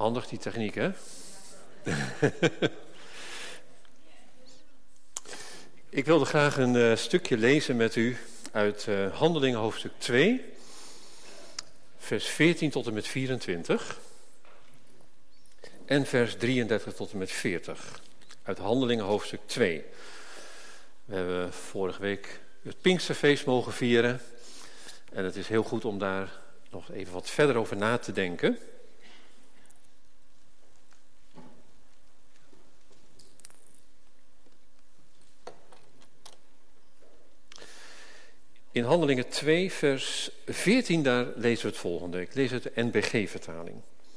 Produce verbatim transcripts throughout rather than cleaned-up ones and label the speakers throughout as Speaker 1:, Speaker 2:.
Speaker 1: Handig die techniek, hè? Ik wilde graag een uh, stukje lezen met u uit uh, Handelingen hoofdstuk twee, vers veertien tot en met vierentwintig en vers drieëndertig tot en met veertig. Uit Handelingen hoofdstuk twee. We hebben vorige week het Pinksterfeest mogen vieren en het is heel goed om daar nog even wat verder over na te denken. In Handelingen twee, vers veertien, daar lezen we het volgende. Ik lees uit de N B G-vertaling.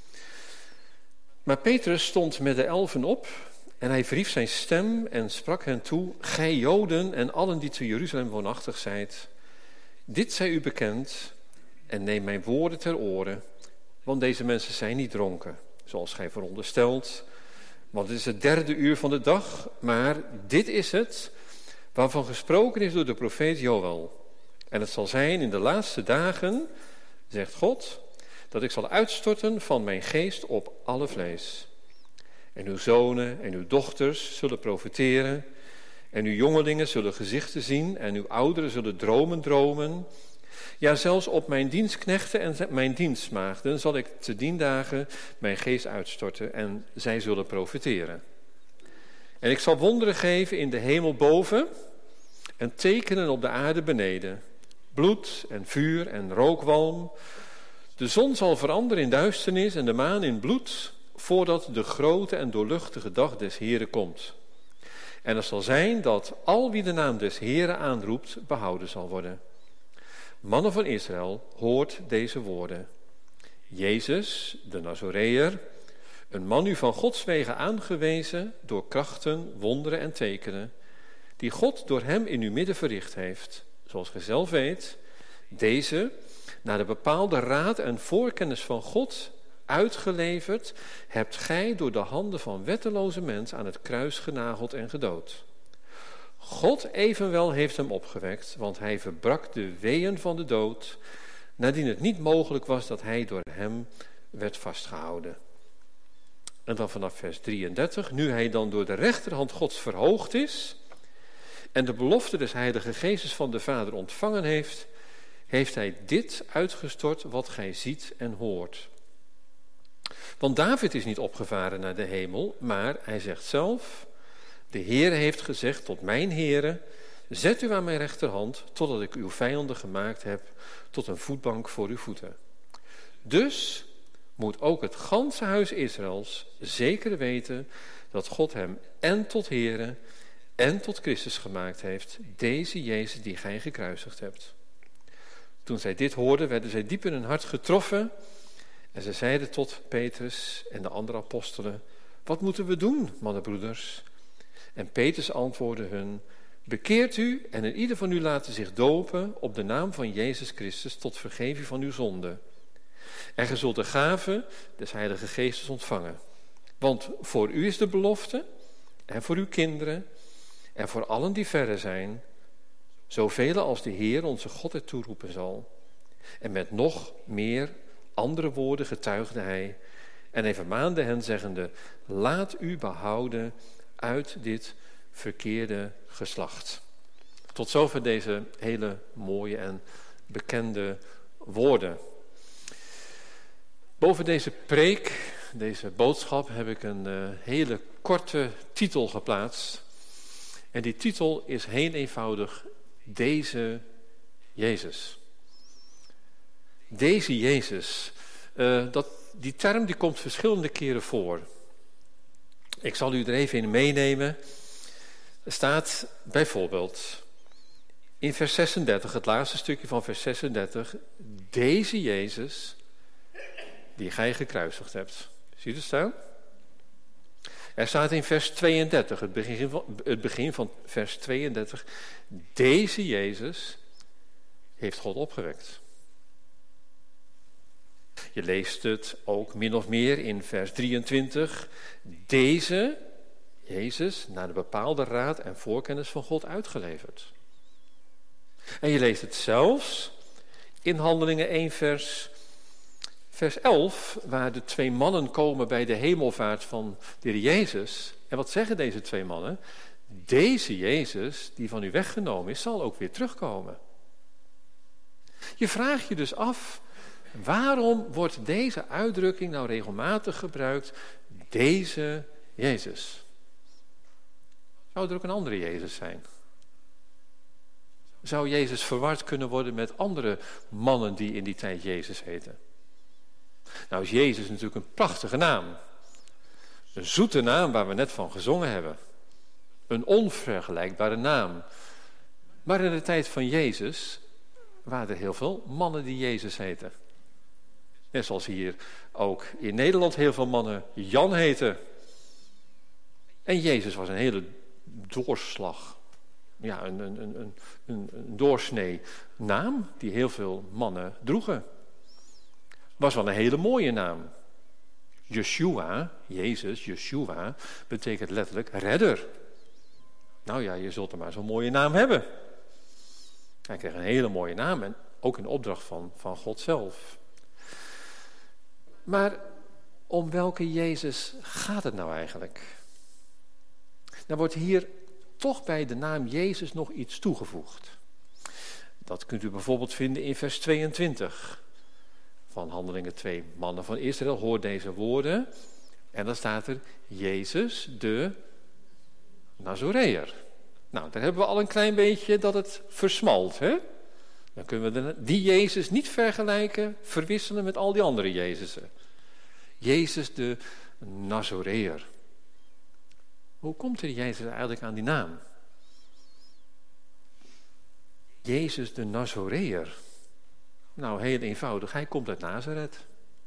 Speaker 1: Maar Petrus stond met de elfen op en hij verhief zijn stem en sprak hen toe: Gij Joden en allen die te Jeruzalem woonachtig zijt, dit zij u bekend en neem mijn woorden ter oren, want deze mensen zijn niet dronken, zoals gij veronderstelt. Want het is het derde uur van de dag, maar dit is het waarvan gesproken is door de profeet Joël. En het zal zijn in de laatste dagen, zegt God, dat ik zal uitstorten van mijn geest op alle vlees. En uw zonen en uw dochters zullen profeteren, en uw jongelingen zullen gezichten zien, en uw ouderen zullen dromen dromen. Ja, zelfs op mijn dienstknechten en mijn dienstmaagden zal ik te dien dagen mijn geest uitstorten, en zij zullen profeteren. En ik zal wonderen geven in de hemel boven, en tekenen op de aarde beneden. Bloed en vuur en rookwalm. De zon zal veranderen in duisternis en de maan in bloed, voordat de grote en doorluchtige dag des Heren komt. En het zal zijn dat al wie de naam des Heren aanroept, behouden zal worden. Mannen van Israël, hoort deze woorden. Jezus, de Nazoreër, een man u van Gods wegen aangewezen, door krachten, wonderen en tekenen, die God door hem in uw midden verricht heeft. Zoals gij zelf weet, deze, naar de bepaalde raad en voorkennis van God uitgeleverd, hebt gij door de handen van wetteloze mens aan het kruis genageld en gedood. God evenwel heeft hem opgewekt, want hij verbrak de weeën van de dood, nadien het niet mogelijk was dat hij door hem werd vastgehouden. En dan vanaf vers drieëndertig, nu hij dan door de rechterhand Gods verhoogd is en de belofte des Heilige Geestes van de Vader ontvangen heeft, heeft hij dit uitgestort wat gij ziet en hoort. Want David is niet opgevaren naar de hemel, maar hij zegt zelf: de Heere heeft gezegd tot mijn Heere, zet u aan mijn rechterhand, totdat ik uw vijanden gemaakt heb tot een voetbank voor uw voeten. Dus moet ook het ganse huis Israëls zeker weten dat God hem en tot Heere en tot Christus gemaakt heeft, deze Jezus die gij gekruisigd hebt. Toen zij dit hoorden, werden zij diep in hun hart getroffen en zij zeiden tot Petrus en de andere apostelen: wat moeten we doen, mannenbroeders? En Petrus antwoordde hun: bekeert u en een ieder van u laten zich dopen op de naam van Jezus Christus tot vergeving van uw zonden. En ge zult de gave des Heilige Geestes ontvangen. Want voor u is de belofte, en voor uw kinderen, en voor allen die verre zijn, zoveel als de Heer onze God er toeroepen zal. En met nog meer andere woorden getuigde hij, en hij vermaande hen zeggende: laat u behouden uit dit verkeerde geslacht. Tot zover deze hele mooie en bekende woorden. Boven deze preek, deze boodschap, heb ik een uh, hele korte titel geplaatst. En die titel is heel eenvoudig: Deze Jezus. Deze Jezus. Uh, dat, die term die komt verschillende keren voor. Ik zal u er even in meenemen. Er staat bijvoorbeeld in vers zesendertig, het laatste stukje van vers zesendertig, deze Jezus die gij gekruisigd hebt. Zie je het staan? Er staat in vers tweeëndertig, het begin van, het begin van vers tweeëndertig, deze Jezus heeft God opgewekt. Je leest het ook min of meer in vers drieëntwintig. Deze Jezus naar de bepaalde raad en voorkennis van God uitgeleverd. En je leest het zelfs in Handelingen één vers Vers elf, waar de twee mannen komen bij de hemelvaart van de Heer Jezus. En wat zeggen deze twee mannen? Deze Jezus, die van u weggenomen is, zal ook weer terugkomen. Je vraagt je dus af, waarom wordt deze uitdrukking nou regelmatig gebruikt? Deze Jezus. Zou er ook een andere Jezus zijn? Zou Jezus verward kunnen worden met andere mannen die in die tijd Jezus heten? Nou is Jezus natuurlijk een prachtige naam. Een zoete naam waar we net van gezongen hebben. Een onvergelijkbare naam. Maar in de tijd van Jezus waren er heel veel mannen die Jezus heten. Net zoals hier ook in Nederland heel veel mannen Jan heten. En Jezus was een hele doorslag. Ja, een, een, een, een, een doorsnee naam die heel veel mannen droegen. Was wel een hele mooie naam. Yeshua, Jezus, Yeshua, betekent letterlijk redder. Nou ja, je zult er maar zo'n mooie naam hebben. Hij kreeg een hele mooie naam en ook een opdracht van, van God zelf. Maar om welke Jezus gaat het nou eigenlijk? Nou wordt hier toch bij de naam Jezus nog iets toegevoegd. Dat kunt u bijvoorbeeld vinden in vers tweeëntwintig van Handelingen twee. Mannen van Israël, hoor deze woorden. En dan staat er Jezus de Nazoreër. Nou, daar hebben we al een klein beetje dat het versmalt. Hè? Dan kunnen we de, die Jezus niet vergelijken, verwisselen met al die andere Jezusen. Jezus de Nazoreër. Hoe komt er Jezus eigenlijk aan die naam? Jezus de Nazoreër. Nou, heel eenvoudig. Hij komt uit Nazareth.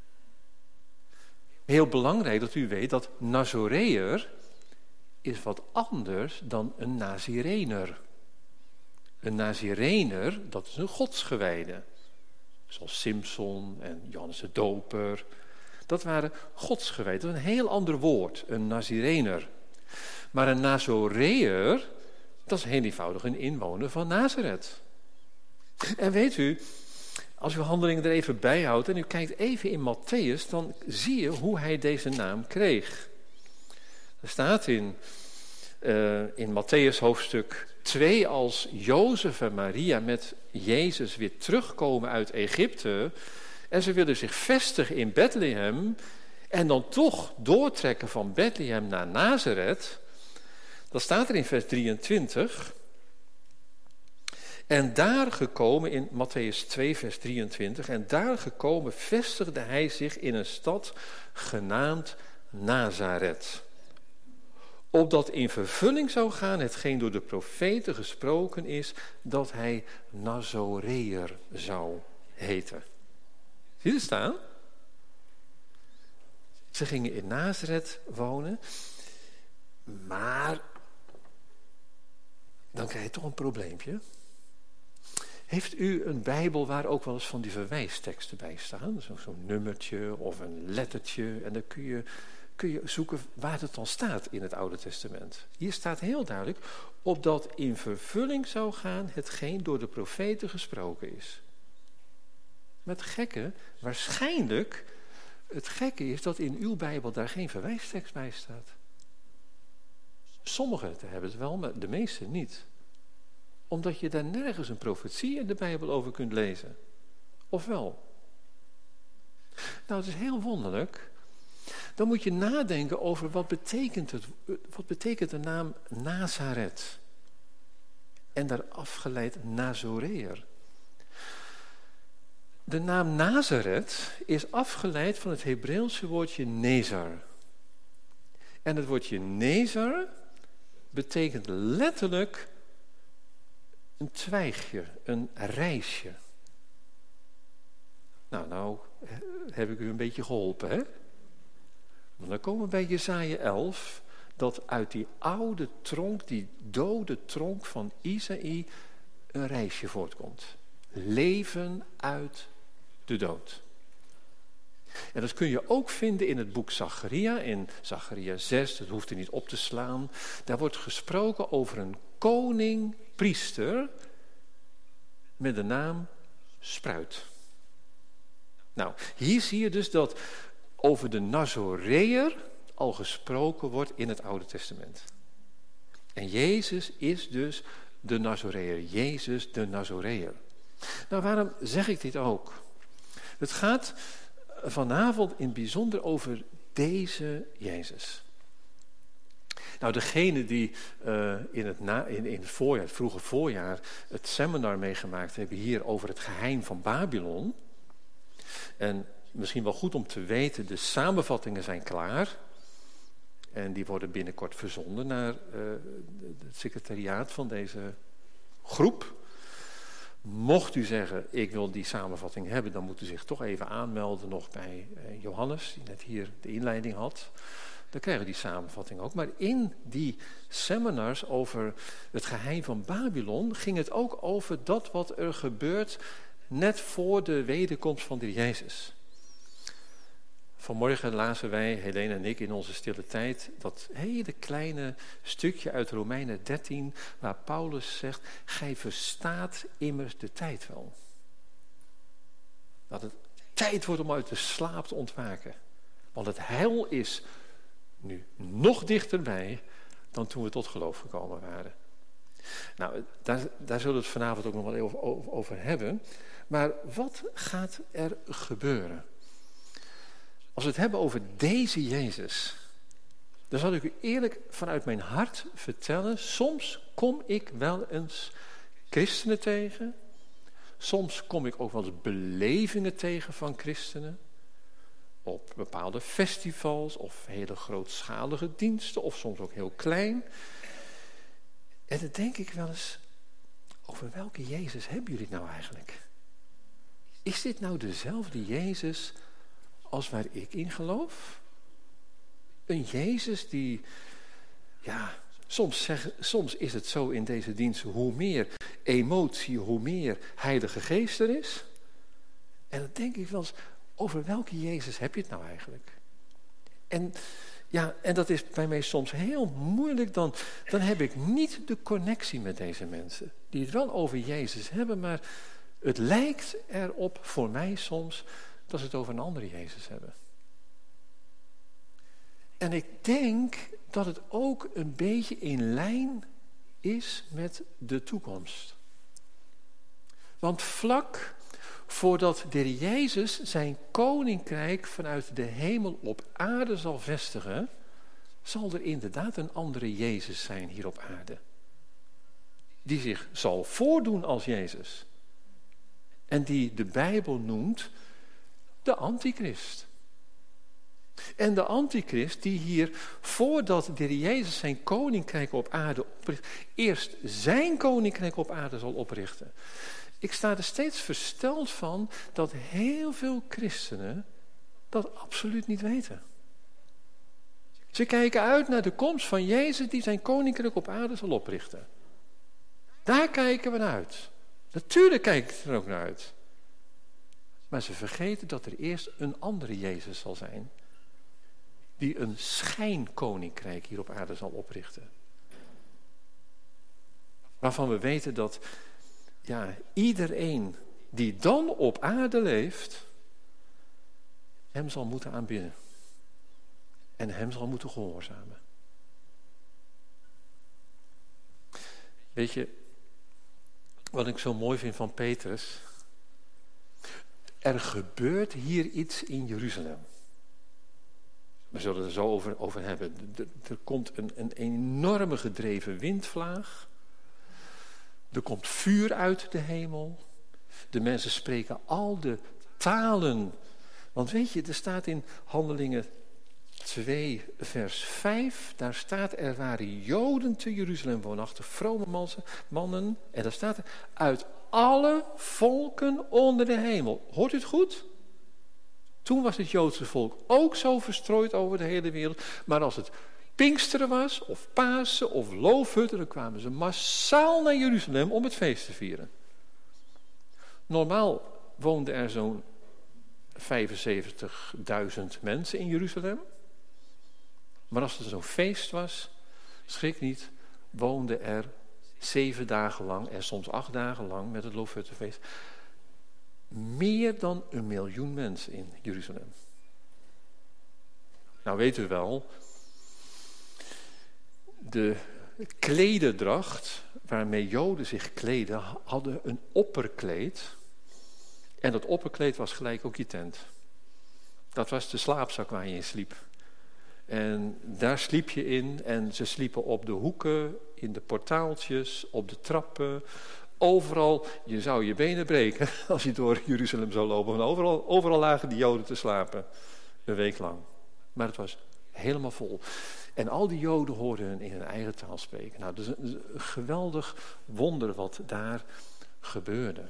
Speaker 1: Heel belangrijk dat u weet dat Nazoreër is wat anders dan een Nazirener. Een Nazirener, dat is een godsgewijde. Zoals Simson en Johannes de Doper. Dat waren godsgewijden. Dat is een heel ander woord, een Nazirener. Maar een Nazoreër, dat is heel eenvoudig een inwoner van Nazareth. En weet u, als u Handelingen er even bij houdt en u kijkt even in Matthäus, dan zie je hoe hij deze naam kreeg. Er staat in, uh, in Matthäus hoofdstuk twee, als Jozef en Maria met Jezus weer terugkomen uit Egypte en ze willen zich vestigen in Bethlehem en dan toch doortrekken van Bethlehem naar Nazareth, dan staat er in vers drieëntwintig... En daar gekomen, in Matthäus twee, vers drieëntwintig, en daar gekomen vestigde hij zich in een stad genaamd Nazareth. Opdat in vervulling zou gaan hetgeen door de profeten gesproken is, dat hij Nazoreër zou heten. Zie je het staan? Ze gingen in Nazareth wonen, maar dan krijg je toch een probleempje. Heeft u een Bijbel waar ook wel eens van die verwijsteksten bij staan? Zo, zo'n nummertje of een lettertje. En dan kun je, kun je zoeken waar het dan staat in het Oude Testament. Hier staat heel duidelijk, opdat in vervulling zou gaan hetgeen door de profeten gesproken is. Maar het gekke, waarschijnlijk, het gekke is dat in uw Bijbel daar geen verwijstekst bij staat. Sommigen hebben het wel, maar de meeste niet. Omdat je daar nergens een profetie in de Bijbel over kunt lezen. Of wel? Nou, het is heel wonderlijk. Dan moet je nadenken over wat betekent, het, wat betekent de naam Nazareth. En daar afgeleid Nazoreër. De naam Nazareth is afgeleid van het Hebreeuwse woordje Nezar. En het woordje Nezar betekent letterlijk een twijgje, een rijsje. Nou, nou heb ik u een beetje geholpen, hè? Want dan komen we bij Jesaja elf, dat uit die oude tronk, die dode tronk van Isaïe, een rijsje voortkomt. Leven uit de dood. En dat kun je ook vinden in het boek Zacharia, in Zacharia zes, dat hoeft u niet op te slaan. Daar wordt gesproken over een koning, priester, met de naam Spruit. Nou, hier zie je dus dat over de Nazoreër al gesproken wordt in het Oude Testament. En Jezus is dus de Nazoreër. Jezus de Nazoreër. Nou, waarom zeg ik dit ook? Het gaat vanavond in het bijzonder over deze Jezus. Nou, degene die uh, in, het na, in, in het voorjaar, het vroege voorjaar, het seminar meegemaakt hebben hier over het geheim van Babylon. En misschien wel goed om te weten, de samenvattingen zijn klaar. En die worden binnenkort verzonden naar uh, het secretariaat van deze groep. Mocht u zeggen, ik wil die samenvatting hebben, dan moet u zich toch even aanmelden nog bij uh, Johannes, die net hier de inleiding had. Dan krijgen we die samenvatting ook. Maar in die seminars over het geheim van Babylon ging het ook over dat wat er gebeurt net voor de wederkomst van de Jezus. Vanmorgen lazen wij, Helene en ik, in onze stille tijd dat hele kleine stukje uit Romeinen dertien, waar Paulus zegt, gij verstaat immers de tijd wel. Dat het tijd wordt om uit de slaap te ontwaken. Want het heil is nu nog dichterbij dan toen we tot geloof gekomen waren. Nou, daar, daar zullen we het vanavond ook nog wel even over, over hebben. Maar wat gaat er gebeuren? Als we het hebben over deze Jezus, dan zal ik u eerlijk vanuit mijn hart vertellen, soms kom ik wel eens christenen tegen. Soms kom ik ook wel eens belevingen tegen van christenen. Op bepaalde festivals of hele grootschalige diensten of soms ook heel klein. En dan denk ik wel eens, over welke Jezus hebben jullie het nou eigenlijk? Is dit nou dezelfde Jezus als waar ik in geloof? Een Jezus die, ja, soms, zeg, soms is het zo in deze diensten, hoe meer emotie, hoe meer Heilige Geest er is. En dan denk ik wel eens, over welke Jezus heb je het nou eigenlijk? En ja, en dat is bij mij soms heel moeilijk. Dan, dan heb ik niet de connectie met deze mensen. Die het wel over Jezus hebben, maar het lijkt erop voor mij soms dat ze het over een andere Jezus hebben. En ik denk dat het ook een beetje in lijn is met de toekomst. Want vlak voordat de Heer Jezus zijn koninkrijk vanuit de hemel op aarde zal vestigen, zal er inderdaad een andere Jezus zijn hier op aarde. Die zich zal voordoen als Jezus. En die de Bijbel noemt de Antichrist. En de Antichrist die hier, voordat de Heer Jezus zijn koninkrijk op aarde opricht, eerst zijn koninkrijk op aarde zal oprichten. Ik sta er steeds versteld van dat heel veel christenen dat absoluut niet weten. Ze kijken uit naar de komst van Jezus die zijn koninkrijk op aarde zal oprichten. Daar kijken we naar uit. Natuurlijk kijken ze er ook naar uit. Maar ze vergeten dat er eerst een andere Jezus zal zijn, die een schijnkoninkrijk hier op aarde zal oprichten. Waarvan we weten dat ja, iedereen die dan op aarde leeft, hem zal moeten aanbidden. En hem zal moeten gehoorzamen. Weet je, wat ik zo mooi vind van Petrus? Er gebeurt hier iets in Jeruzalem. We zullen het er zo over, over hebben. Er, er komt een, een enorme gedreven windvlaag. Er komt vuur uit de hemel. De mensen spreken al de talen. Want weet je, er staat in Handelingen twee vers vijf. Daar staat, er waren Joden te Jeruzalem woonachtig, vrome mannen. En daar staat er, uit alle volken onder de hemel. Hoort u het goed? Toen was het Joodse volk ook zo verstrooid over de hele wereld. Maar als het Pinksteren was, of Pasen, of Loofhutten, dan kwamen ze massaal naar Jeruzalem om het feest te vieren. Normaal woonden er zo'n vijfenzeventigduizend mensen in Jeruzalem. Maar als er zo'n feest was, schrik niet, woonden er zeven dagen lang en soms acht dagen lang met het Loofhuttenfeest meer dan een miljoen mensen in Jeruzalem. Nou weet u wel, de klederdracht waarmee Joden zich kleden, hadden een opperkleed. En dat opperkleed was gelijk ook je tent. Dat was de slaapzak waar je in sliep. En daar sliep je in en ze sliepen op de hoeken, in de portaaltjes, op de trappen. Overal, je zou je benen breken als je door Jeruzalem zou lopen. Want overal, overal lagen die Joden te slapen, een week lang. Maar het was helemaal vol. En al die Joden hoorden hun in hun eigen taal spreken. Nou, dat is een, een geweldig wonder wat daar gebeurde.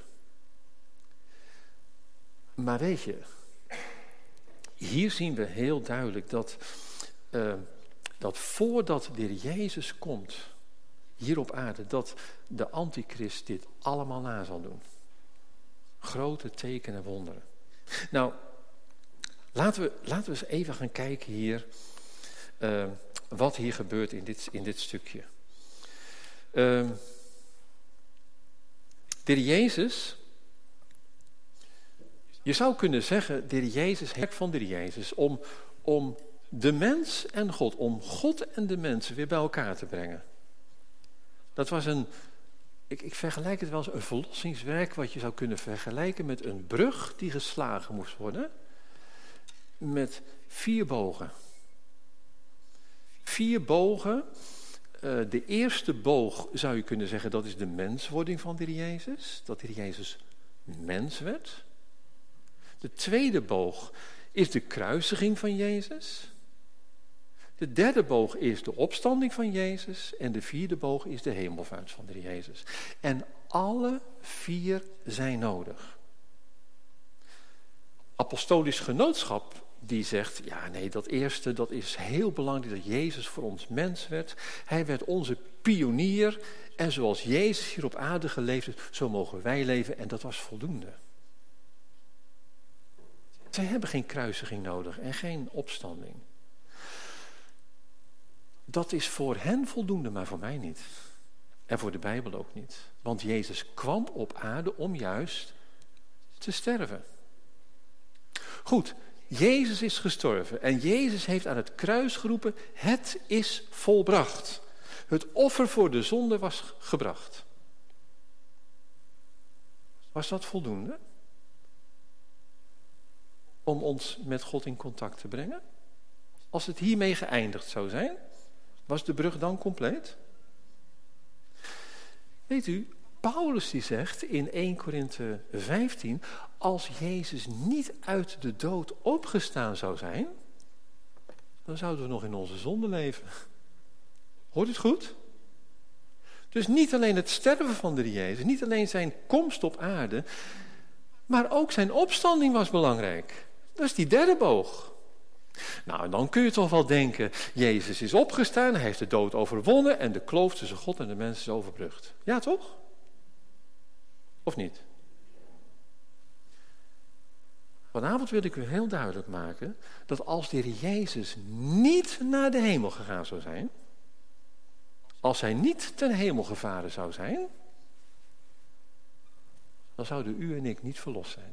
Speaker 1: Maar weet je, hier zien we heel duidelijk dat, uh, dat voordat de Heer Jezus komt, hier op aarde, dat de antichrist dit allemaal na zal doen. Grote tekenen en wonderen. Nou, laten we, laten we eens even gaan kijken hier, uh, wat hier gebeurt in dit, in dit stukje. Uh, de Heer Jezus, je zou kunnen zeggen, de Heer Jezus, het van de Heer Jezus, om, om de mens en God, om God en de mensen weer bij elkaar te brengen. Dat was een, ik, ik vergelijk het wel eens, een verlossingswerk wat je zou kunnen vergelijken met een brug die geslagen moest worden. Met vier bogen. Vier bogen. Uh, de eerste boog zou je kunnen zeggen, dat is de menswording van de Heer Jezus. Dat de Heer Jezus mens werd. De tweede boog is de kruisiging van Jezus. De derde boog is de opstanding van Jezus. En de vierde boog is de hemelvaart van de Heer Jezus. En alle vier zijn nodig. Apostolisch genootschap die zegt, ja nee, dat eerste, dat is heel belangrijk dat Jezus voor ons mens werd. Hij werd onze pionier. En zoals Jezus hier op aarde geleefd heeft, zo mogen wij leven. En dat was voldoende. Zij hebben geen kruisiging nodig en geen opstanding. Dat is voor hen voldoende, maar voor mij niet. En voor de Bijbel ook niet. Want Jezus kwam op aarde om juist te sterven. Goed, Jezus is gestorven en Jezus heeft aan het kruis geroepen, het is volbracht. Het offer voor de zonde was gebracht. Was dat voldoende? Om ons met God in contact te brengen? Als het hiermee geëindigd zou zijn, was de brug dan compleet? Weet u, Paulus die zegt in eerste Korinthe vijftien, als Jezus niet uit de dood opgestaan zou zijn, dan zouden we nog in onze zonde leven. Hoort u het goed? Dus niet alleen het sterven van de Jezus, niet alleen zijn komst op aarde, maar ook zijn opstanding was belangrijk. Dat is die derde boog. Nou, dan kun je toch wel denken, Jezus is opgestaan, hij heeft de dood overwonnen en de kloof tussen God en de mens is overbrugd. Ja, toch? Of niet? Vanavond wil ik u heel duidelijk maken dat als de Heer Jezus niet naar de hemel gegaan zou zijn, als hij niet ten hemel gevaren zou zijn, dan zouden u en ik niet verlost zijn.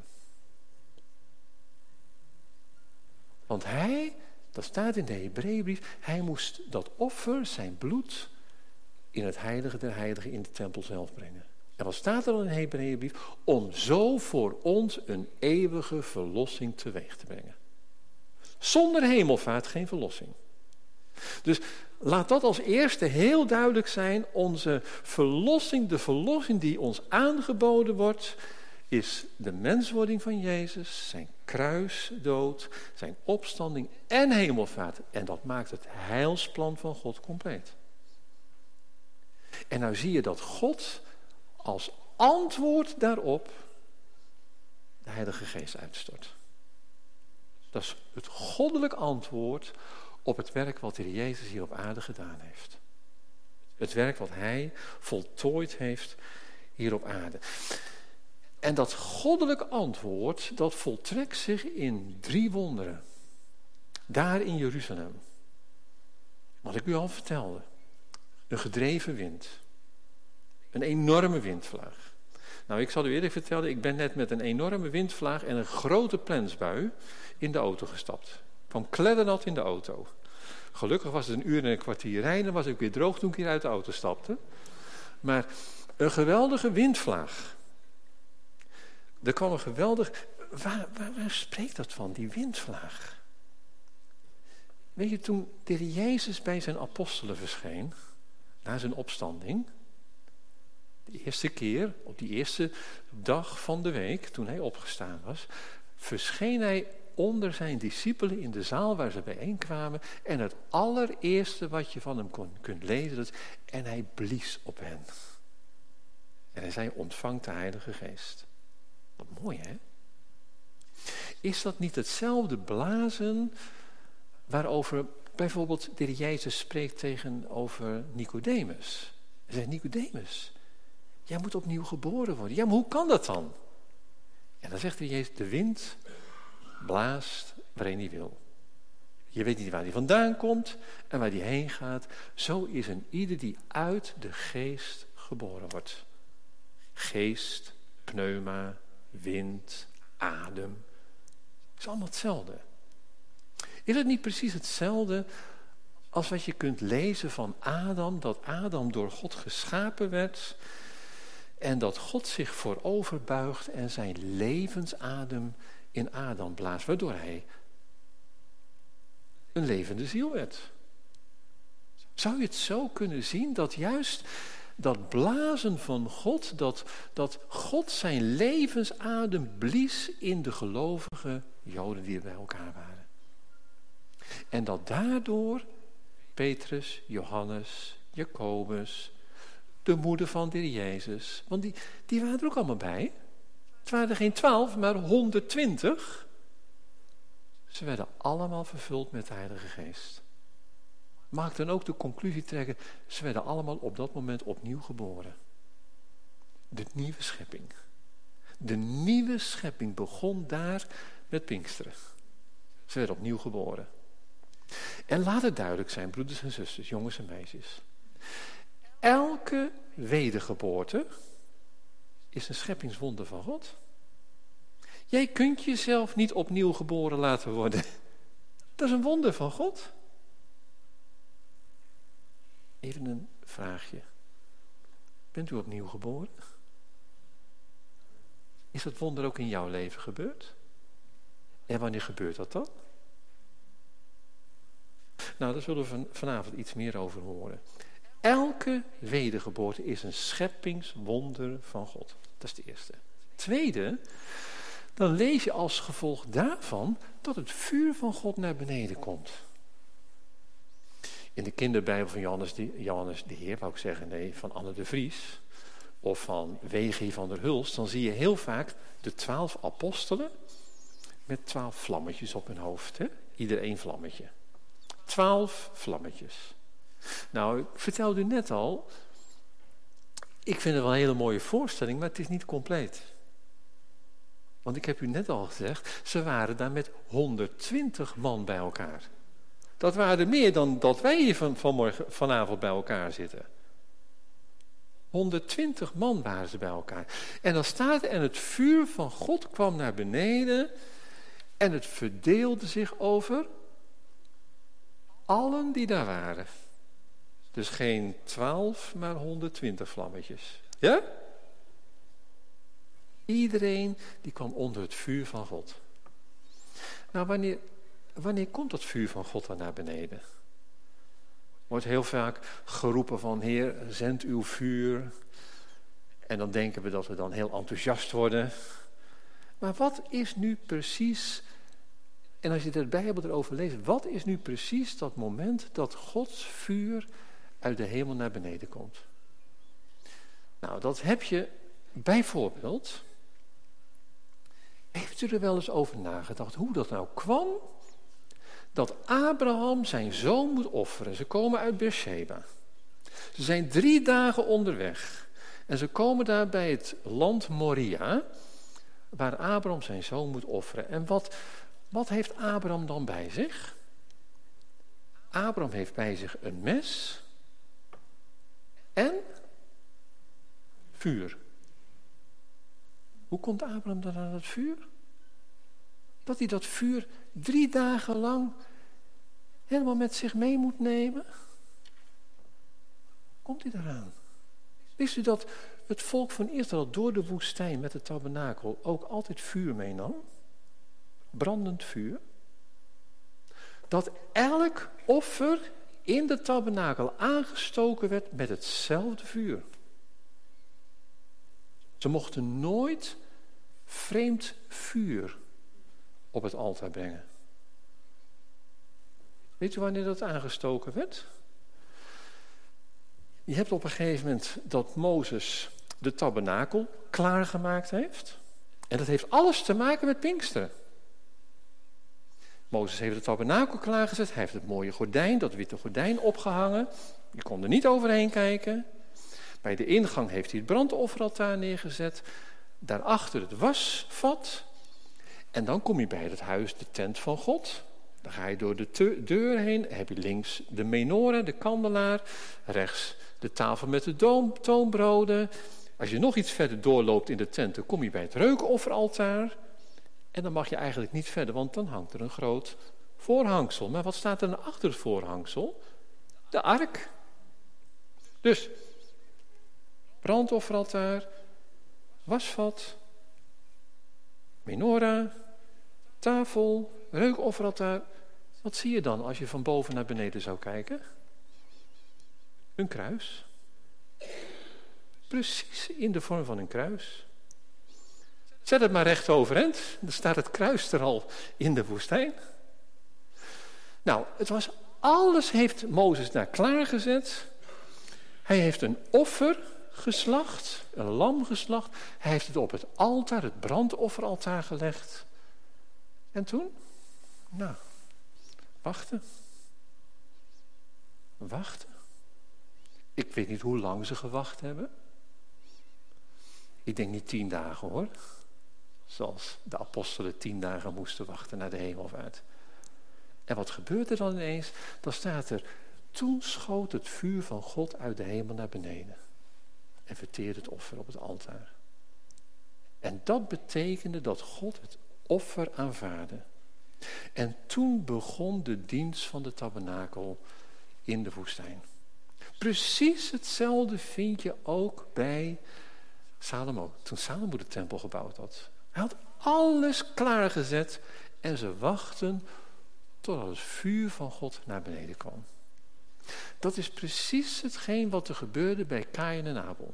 Speaker 1: Want hij, dat staat in de Hebreeënbrief, hij moest dat offer, zijn bloed, in het heilige der heiligen in de tempel zelf brengen. En wat staat er in de Hebreeënbrief? Om zo voor ons een eeuwige verlossing teweeg te brengen. Zonder hemelvaart geen verlossing. Dus laat dat als eerste heel duidelijk zijn. Onze verlossing, de verlossing die ons aangeboden wordt, is de menswording van Jezus, zijn kruisdood, zijn opstanding en hemelvaart. En dat maakt het heilsplan van God compleet. En nou zie je dat God als antwoord daarop de Heilige Geest uitstort. Dat is het goddelijk antwoord op het werk wat de Heer Jezus hier op aarde gedaan heeft. Het werk wat hij voltooid heeft hier op aarde. En dat goddelijk antwoord, dat voltrekt zich in drie wonderen. Daar in Jeruzalem. Wat ik u al vertelde. Een gedreven wind. Een enorme windvlaag. Nou, ik zal u eerlijk vertellen, ik ben net met een enorme windvlaag en een grote plensbui in de auto gestapt. Ik kwam kleddernat in de auto. Gelukkig was het een uur en een kwartier rijden, was ik weer droog toen ik hier uit de auto stapte. Maar een geweldige windvlaag. Er kwam een geweldig... Waar, waar, waar spreekt dat van, die windvlaag? Weet je, toen de Heer Jezus bij zijn apostelen verscheen, na zijn opstanding, de eerste keer, op die eerste dag van de week, toen hij opgestaan was, verscheen hij onder zijn discipelen in de zaal waar ze bijeenkwamen. En het allereerste wat je van hem kon, kunt lezen, dat is, en hij blies op hen. En hij zei, ontvangt de Heilige Geest. Wat mooi, hè? Is dat niet hetzelfde blazen waarover bijvoorbeeld de Heer Jezus spreekt tegenover Nicodemus? Hij zegt, Nicodemus, jij moet opnieuw geboren worden. Ja, maar hoe kan dat dan? En dan zegt de Heer Jezus, de wind blaast waarheen hij wil. Je weet niet waar hij vandaan komt en waar hij heen gaat. Zo is een ieder die uit de geest geboren wordt. Geest, pneuma, wind, adem. Het is allemaal hetzelfde. Is het niet precies hetzelfde als wat je kunt lezen van Adam, dat Adam door God geschapen werd en dat God zich voorover buigt en zijn levensadem in Adam blaast, waardoor hij een levende ziel werd. Zou je het zo kunnen zien dat juist dat blazen van God, dat, dat God zijn levensadem blies in de gelovige Joden die er bij elkaar waren. En dat daardoor Petrus, Johannes, Jacobus, de moeder van de Heer Jezus, want die, die waren er ook allemaal bij. Het waren er geen twaalf, maar honderdtwintig. Ze werden allemaal vervuld met de Heilige Geest. Mag ik dan ook de conclusie trekken, ze werden allemaal op dat moment opnieuw geboren. De nieuwe schepping. De nieuwe schepping begon daar met Pinksteren. Ze werden opnieuw geboren. En laat het duidelijk zijn, broeders en zusters, jongens en meisjes. Elke wedergeboorte is een scheppingswonder van God. Jij kunt jezelf niet opnieuw geboren laten worden. Dat is een wonder van God. Even een vraagje. Bent u opnieuw geboren? Is dat wonder ook in jouw leven gebeurd? En wanneer gebeurt dat dan? Nou, daar zullen we van, vanavond iets meer over horen. Elke wedergeboorte is een scheppingswonder van God. Dat is de eerste. Tweede, dan lees je als gevolg daarvan dat het vuur van God naar beneden komt. In de kinderbijbel van Johannes de, Johannes de Heer, wou ik zeggen, nee, van Anne de Vries, of van W G van der Hulst, dan zie je heel vaak de twaalf apostelen met twaalf vlammetjes op hun hoofd. Hè? Ieder één vlammetje. Twaalf vlammetjes. Nou, ik vertelde u net al, ik vind het wel een hele mooie voorstelling, maar het is niet compleet. Want ik heb u net al gezegd, ze waren daar met honderdtwintig man bij elkaar. Dat waren er meer dan dat wij hier van, vanmorgen, vanavond bij elkaar zitten. honderdtwintig man waren ze bij elkaar. En dan staat er, en het vuur van God kwam naar beneden en het verdeelde zich over allen die daar waren. Dus geen twaalf, maar honderdtwintig vlammetjes. Ja? Iedereen die kwam onder het vuur van God. Nou, wanneer, wanneer komt dat vuur van God dan naar beneden? Wordt heel vaak geroepen van, Heer, zend uw vuur. En dan denken we dat we dan heel enthousiast worden. Maar wat is nu precies, en als je de Bijbel erover leest, wat is nu precies dat moment dat Gods vuur uit de hemel naar beneden komt? Nou, dat heb je bijvoorbeeld, heeft u er wel eens over nagedacht hoe dat nou kwam dat Abraham zijn zoon moet offeren? Ze komen uit Beersheba. Ze zijn drie dagen onderweg en ze komen daar bij het land Moria, waar Abraham zijn zoon moet offeren. En wat, wat heeft Abraham dan bij zich? Abraham heeft bij zich een mes en vuur. Hoe komt Abraham dan aan het vuur? Dat hij dat vuur drie dagen lang helemaal met zich mee moet nemen? Komt hij eraan? Wist u dat het volk van Israël door de woestijn met de tabernakel ook altijd vuur meenam? Brandend vuur. Dat elk offer in de tabernakel aangestoken werd met hetzelfde vuur. Ze mochten nooit vreemd vuur op het altaar brengen. Weet u wanneer dat aangestoken werd? Je hebt op een gegeven moment dat Mozes de tabernakel klaargemaakt heeft. En dat heeft alles te maken met Pinksteren. Mozes heeft de tabernakel klaargezet. Hij heeft het mooie gordijn, dat witte gordijn opgehangen. Je kon er niet overheen kijken. Bij de ingang heeft hij het brandofferaltaar neergezet. Daarachter het wasvat. En dan kom je bij het huis, de tent van God. Dan ga je door de te- deur heen. Dan heb je links de menorah, de kandelaar. Rechts de tafel met de doom, toonbroden. Als je nog iets verder doorloopt in de tent, dan kom je bij het reukofferaltaar. En dan mag je eigenlijk niet verder, want dan hangt er een groot voorhangsel. Maar wat staat er dan achter het voorhangsel? De ark. Dus, brandofferaltaar, wasvat, menorah, tafel, reukofferaltaar. Wat zie je dan als je van boven naar beneden zou kijken? Een kruis. Precies in de vorm van een kruis. Zet het maar recht overeind. Dan staat het kruis er al in de woestijn. Nou, het was alles heeft Mozes daar klaargezet. Hij heeft een offer geslacht, een lam geslacht. Hij heeft het op het altaar, het brandofferaltaar gelegd. En toen? Nou, wachten. Wachten. Ik weet niet hoe lang ze gewacht hebben. Ik denk niet tien dagen hoor. Zoals de apostelen tien dagen moesten wachten naar de hemelvaart. En wat gebeurt er dan ineens? Dan staat er, toen schoot het vuur van God uit de hemel naar beneden. En verteerde het offer op het altaar. En dat betekende dat God het offer aanvaardde. En toen begon de dienst van de tabernakel in de woestijn. Precies hetzelfde vind je ook bij Salomo. Toen Salomo de tempel gebouwd had. Hij had alles klaargezet en ze wachten totdat het vuur van God naar beneden kwam. Dat is precies hetgeen wat er gebeurde bij Kaïn en Abel.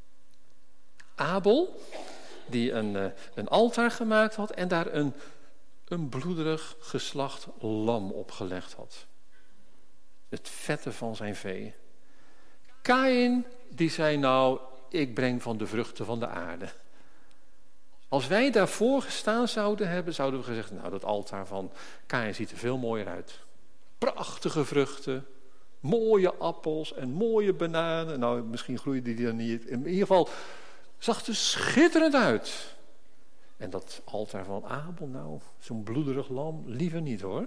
Speaker 1: Abel, die een, een altaar gemaakt had en daar een, een bloederig geslacht lam opgelegd had. Het vette van zijn vee. Kaïn, die zei nou, ik breng van de vruchten van de aarde. Als wij daarvoor gestaan zouden hebben, zouden we gezegd, nou dat altaar van Kaïn ziet er veel mooier uit. Prachtige vruchten, mooie appels en mooie bananen. Nou, misschien groeide die dan niet. In ieder geval zag er schitterend uit. En dat altaar van Abel, nou, zo'n bloederig lam, liever niet hoor.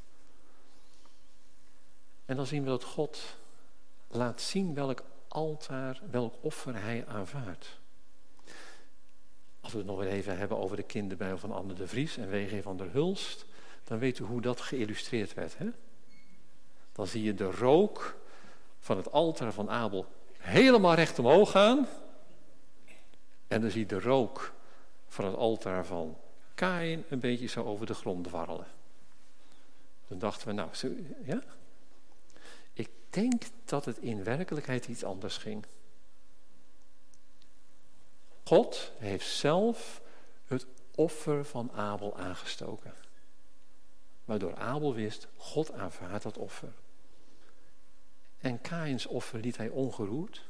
Speaker 1: En dan zien we dat God laat zien welk altaar, welk offer hij aanvaardt. Als we het nog weer even hebben over de kinderbijbel van Anne de Vries en W G van der Hulst, dan weet u hoe dat geïllustreerd werd. Hè? Dan zie je de rook van het altaar van Abel helemaal recht omhoog gaan. En dan zie je de rook van het altaar van Kaïn een beetje zo over de grond dwarrelen. Toen dachten we, nou, zo, ja? Ik denk dat het in werkelijkheid iets anders ging. God heeft zelf het offer van Abel aangestoken. Waardoor Abel wist, God aanvaardt dat offer. En Kaïns offer liet hij ongeroerd.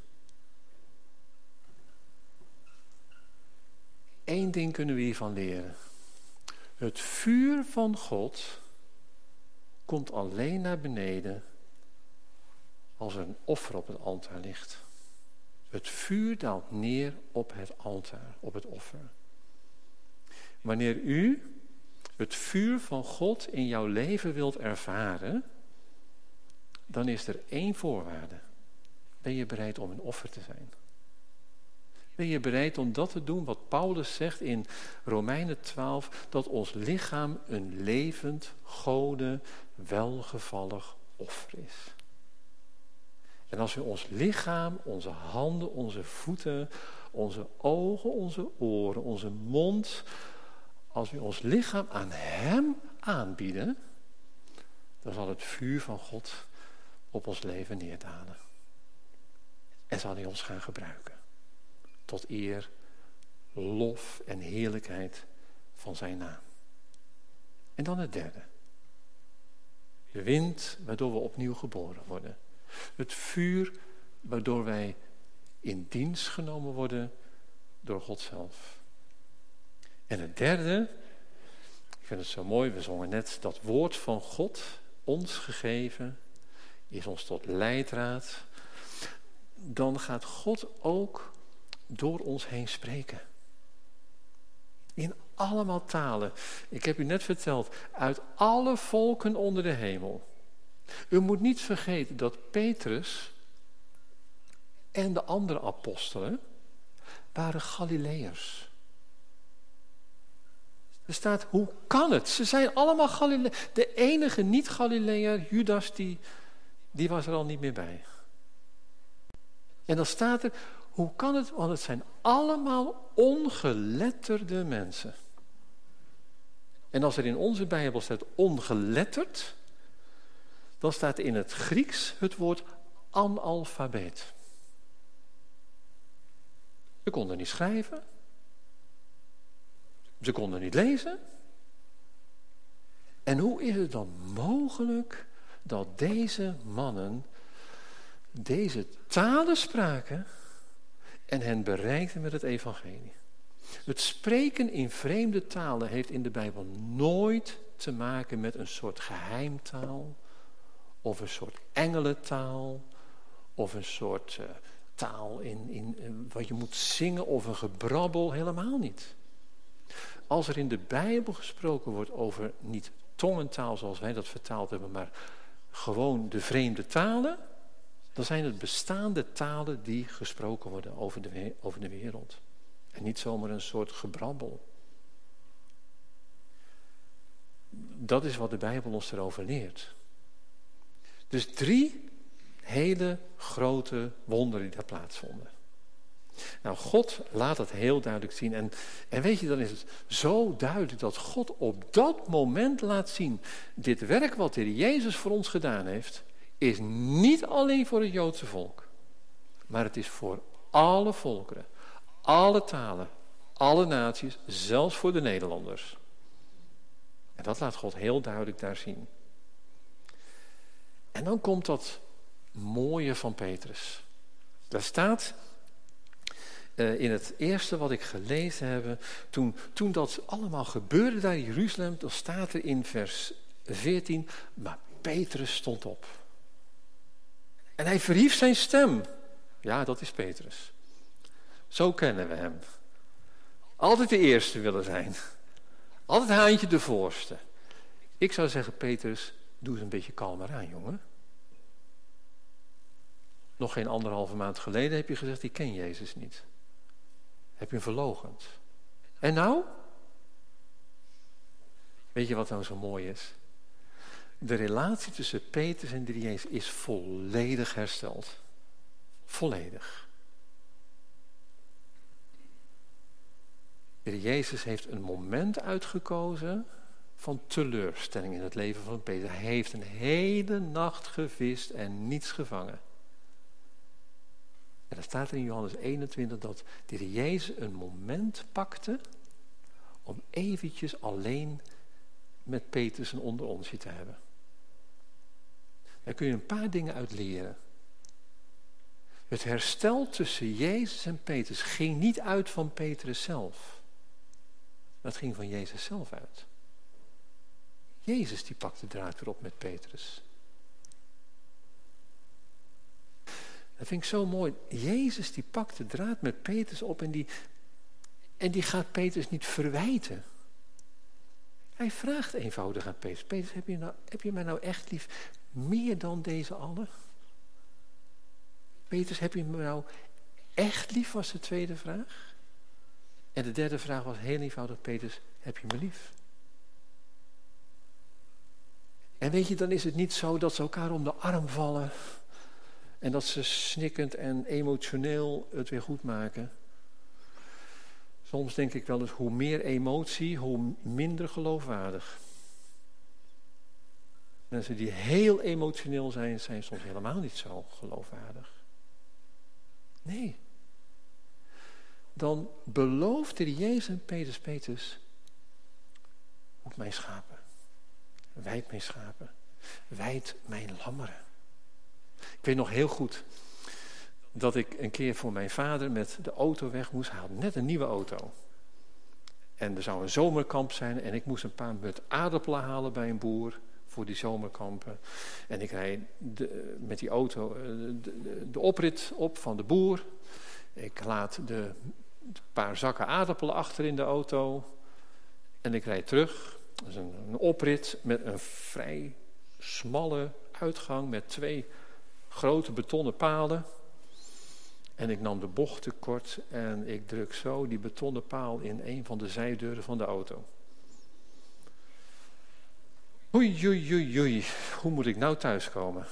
Speaker 1: Eén ding kunnen we hiervan leren. Het vuur van God komt alleen naar beneden als er een offer op het altaar ligt. Het vuur daalt neer op het altaar, op het offer. Wanneer u het vuur van God in jouw leven wilt ervaren, dan is er één voorwaarde. Ben je bereid om een offer te zijn? Ben je bereid om dat te doen wat Paulus zegt in Romeinen twaalf, dat ons lichaam een levend, gode, welgevallig offer is? En als we ons lichaam, onze handen, onze voeten, onze ogen, onze oren, onze mond, als we ons lichaam aan hem aanbieden, dan zal het vuur van God op ons leven neerdalen. En zal hij ons gaan gebruiken. Tot eer, lof en heerlijkheid van zijn naam. En dan het derde. De wind waardoor we opnieuw geboren worden. Het vuur waardoor wij in dienst genomen worden door God zelf. En het derde, ik vind het zo mooi, we zongen net, dat woord van God, ons gegeven, is ons tot leidraad. Dan gaat God ook door ons heen spreken. In allemaal talen. Ik heb u net verteld, uit alle volken onder de hemel. U moet niet vergeten dat Petrus en de andere apostelen waren Galileërs. Er staat, hoe kan het? Ze zijn allemaal Galileërs. De enige niet-Galileër, Judas, die, die was er al niet meer bij. En dan staat er, hoe kan het? Want het zijn allemaal ongeletterde mensen. En als er in onze Bijbel staat ongeletterd, dan staat in het Grieks het woord analfabeet. Ze konden niet schrijven. Ze konden niet lezen. En hoe is het dan mogelijk dat deze mannen deze talen spraken en hen bereikten met het evangelie? Het spreken in vreemde talen heeft in de Bijbel nooit te maken met een soort geheimtaal of een soort engelentaal of een soort uh, taal in, in uh, wat je moet zingen of een gebrabbel, helemaal niet. Als er in de Bijbel gesproken wordt over niet tongentaal zoals wij dat vertaald hebben, maar gewoon de vreemde talen, dan zijn het bestaande talen die gesproken worden over de, over de wereld. En niet zomaar een soort gebrabbel. Dat is wat de Bijbel ons erover leert. Dus drie hele grote wonderen die daar plaatsvonden. Nou, God laat het heel duidelijk zien. En, en weet je, dan is het zo duidelijk dat God op dat moment laat zien, dit werk wat de Heer Jezus voor ons gedaan heeft, is niet alleen voor het Joodse volk, maar het is voor alle volkeren, alle talen, alle naties, zelfs voor de Nederlanders. En dat laat God heel duidelijk daar zien. En dan komt dat mooie van Petrus. Daar staat uh, in het eerste wat ik gelezen heb, toen, toen dat allemaal gebeurde daar in Jeruzalem, dan staat er in vers veertien, maar Petrus stond op. En hij verhief zijn stem. Ja, dat is Petrus. Zo kennen we hem. Altijd de eerste willen zijn. Altijd haantje de voorste. Ik zou zeggen, Petrus, doe eens een beetje kalmer aan, jongen. Nog geen anderhalve maand geleden heb je gezegd, ik ken Jezus niet. Heb je hem verloochend. En nou? Weet je wat nou zo mooi is? De relatie tussen Petrus en de Jezus is volledig hersteld. Volledig. De Jezus heeft een moment uitgekozen van teleurstelling in het leven van Petrus. Hij heeft een hele nacht gevist en niets gevangen. En dan staat er in Johannes eenentwintig dat de Heer Jezus een moment pakte om eventjes alleen met Petrus een onderonsje te hebben. Daar kun je een paar dingen uit leren. Het herstel tussen Jezus en Petrus ging niet uit van Petrus zelf. Maar het ging van Jezus zelf uit. Jezus die pakt de draad weer op met Petrus. Dat vind ik zo mooi. Jezus die pakt de draad met Petrus op en die, en die gaat Petrus niet verwijten. Hij vraagt eenvoudig aan Petrus. Petrus, heb je, nou, heb je mij nou echt lief meer dan deze allen? Petrus, heb je me nou echt lief, was de tweede vraag. En de derde vraag was heel eenvoudig, Petrus, heb je me lief? En weet je, dan is het niet zo dat ze elkaar om de arm vallen en dat ze snikkend en emotioneel het weer goed maken. Soms denk ik wel eens, hoe meer emotie, hoe minder geloofwaardig. Mensen die heel emotioneel zijn, zijn soms helemaal niet zo geloofwaardig. Nee. Dan beloofde Jezus en Petrus, Petrus, hoed mijn schapen, wijd mijn schapen, wijd mijn lammeren. Ik weet nog heel goed dat ik een keer voor mijn vader met de auto weg moest. Hij had net een nieuwe auto. En er zou een zomerkamp zijn en ik moest een paar mut aardappelen halen bij een boer voor die zomerkampen. En ik rijd de, met die auto de, de, de oprit op van de boer. Ik laat de een paar zakken aardappelen achter in de auto. En ik rijd terug. Dat is een, een oprit met een vrij smalle uitgang met twee grote betonnen palen. En ik nam de bocht te kort en ik druk zo die betonnen paal in een van de zijdeuren van de auto. Oei, oei, oei, oei, hoe moet ik nou thuiskomen?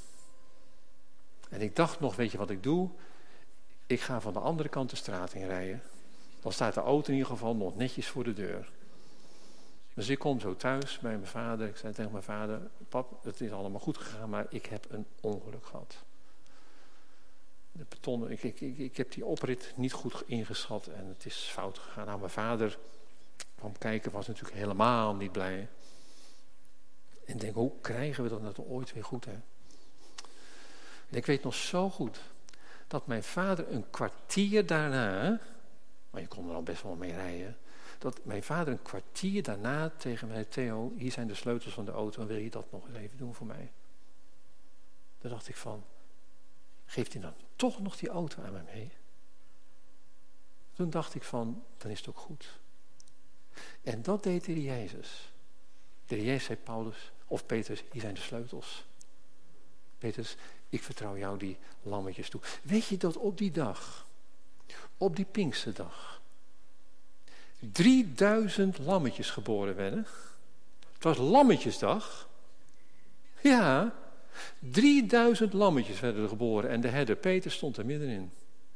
Speaker 1: En ik dacht nog, weet je wat ik doe? Ik ga van de andere kant de straat in rijden. Dan staat de auto in ieder geval nog netjes voor de deur. Dus ik kom zo thuis bij mijn vader. Ik zei tegen mijn vader, pap, het is allemaal goed gegaan, maar ik heb een ongeluk gehad. De betonnen, ik, ik, ik, ik heb die oprit niet goed ingeschat en het is fout gegaan. Nou, mijn vader kwam kijken, was natuurlijk helemaal niet blij. En ik denk, hoe krijgen we dat nou ooit weer goed, hè? En ik weet nog zo goed dat mijn vader een kwartier daarna, maar je kon er al best wel mee rijden, dat mijn vader een kwartier daarna tegen mij, Theo, hier zijn de sleutels van de auto en wil je dat nog eens even doen voor mij? Daar dacht ik van, geeft hij dan toch nog die auto aan mij mee? Toen dacht ik van, dan is het ook goed. En dat deed de Heer Jezus. De Heer Jezus zei Paulus, of Petrus, hier zijn de sleutels. Petrus, ik vertrouw jou die lammetjes toe. Weet je dat op die dag, op die Pinksterdag, drieduizend lammetjes geboren werden? Het was Lammetjesdag. Ja, drieduizend lammetjes werden er geboren en de herder Peter stond er middenin.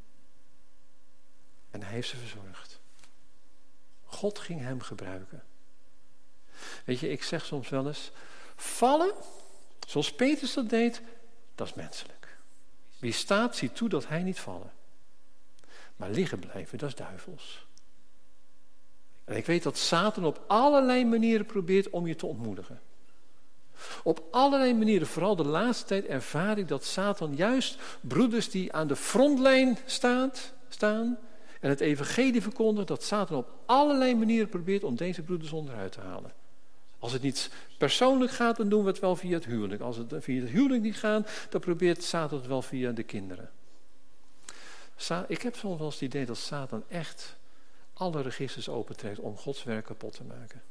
Speaker 1: En hij heeft ze verzorgd. God ging hem gebruiken. Weet je, ik zeg soms wel eens, vallen, zoals Petrus dat deed, dat is menselijk. Wie staat, ziet toe dat hij niet vallen. Maar liggen blijven, dat is duivels. En ik weet dat Satan op allerlei manieren probeert om je te ontmoedigen. Op allerlei manieren, vooral de laatste tijd ervaar ik dat Satan juist broeders die aan de frontlijn staat, staan en het evangelie verkondigen, dat Satan op allerlei manieren probeert om deze broeders onderuit te halen. Als het niet persoonlijk gaat, dan doen we het wel via het huwelijk. Als het via het huwelijk niet gaat, dan probeert Satan het wel via de kinderen. Sa- ik heb soms wel eens het idee dat Satan echt alle registers opentrekt om Gods werk kapot te maken.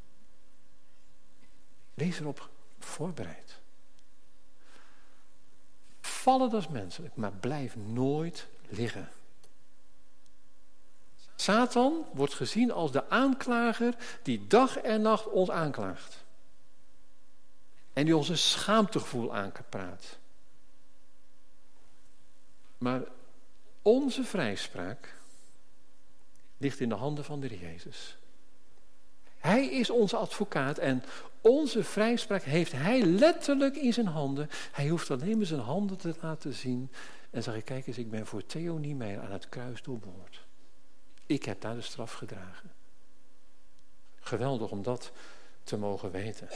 Speaker 1: Wees erop voorbereid. Vallen, dat is menselijk, maar blijf nooit liggen. Satan wordt gezien als de aanklager die dag en nacht ons aanklaagt. En die ons een schaamtegevoel aanpraat. Maar onze vrijspraak ligt in de handen van de Heer Jezus. Hij is onze advocaat en onze vrijspraak heeft hij letterlijk in zijn handen. Hij hoeft alleen maar zijn handen te laten zien. En zeg ik, kijk eens, ik ben voor Theo Niemeyer aan het kruis doorboord. Ik heb daar de straf gedragen. Geweldig om dat te mogen weten.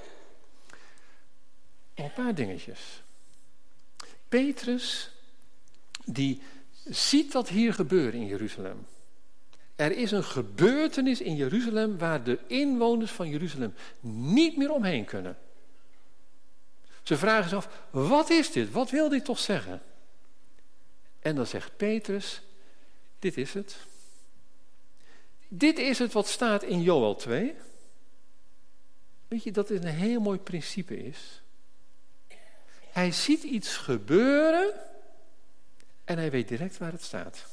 Speaker 1: Nog een paar dingetjes. Petrus, die ziet dat hier gebeuren in Jeruzalem. Er is een gebeurtenis in Jeruzalem waar de inwoners van Jeruzalem niet meer omheen kunnen. Ze vragen zich af, wat is dit? Wat wil dit toch zeggen? En dan zegt Petrus, dit is het. Dit is het wat staat in Joël twee. Weet je dat dit een heel mooi principe is? Hij ziet iets gebeuren En hij weet direct waar het staat.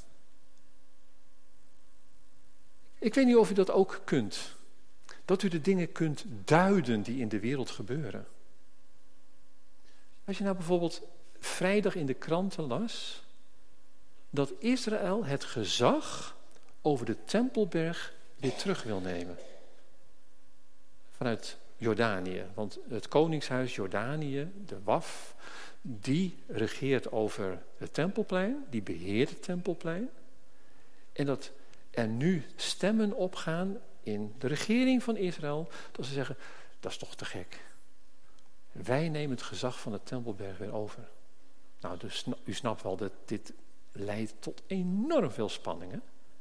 Speaker 1: Ik weet niet of u dat ook kunt. Dat u de dingen kunt duiden die in de wereld gebeuren. Als je nou bijvoorbeeld vrijdag in de kranten las dat Israël het gezag over de Tempelberg weer terug wil nemen. Vanuit Jordanië. Want het koningshuis Jordanië, de Waf, die regeert over het Tempelplein, die beheert het Tempelplein. En dat er nu stemmen opgaan in de regering van Israël, dat ze zeggen, dat is toch te gek. Wij nemen het gezag van de Tempelberg weer over. Nou, dus u snapt wel dat dit leidt tot enorm veel spanningen.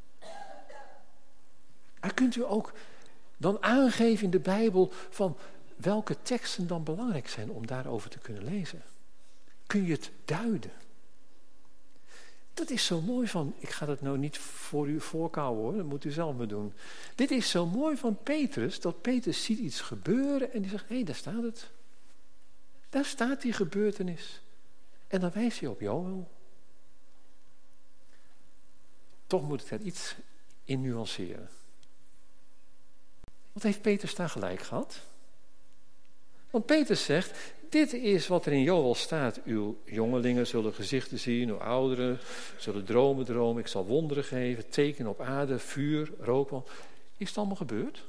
Speaker 1: Maar kunt u ook dan aangeven in de Bijbel van welke teksten dan belangrijk zijn om daarover te kunnen lezen? Kun je het duiden? Dat is zo mooi van, ik ga dat nou niet voor u voorkouwen hoor, dat moet u zelf maar doen. Dit is zo mooi van Petrus, dat Petrus ziet iets gebeuren en die zegt, hé, hey, daar staat het. Daar staat die gebeurtenis. En dan wijst hij op Joël. Toch moet ik daar iets in nuanceren. Wat heeft Petrus daar gelijk gehad? Want Petrus zegt, dit is wat er in Joël staat. Uw jongelingen zullen gezichten zien, uw ouderen zullen dromen dromen. Ik zal wonderen geven, tekenen op aarde, vuur, rook. Is het allemaal gebeurd?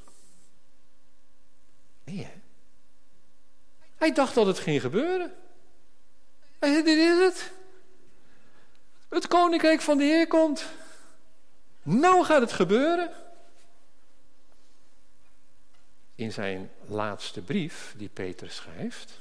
Speaker 1: Nee, hè? Hij dacht dat het ging gebeuren. Hij zei, dit is het. Het koninkrijk van de Heer komt. Nou gaat het gebeuren. In zijn laatste brief, die Petrus schrijft,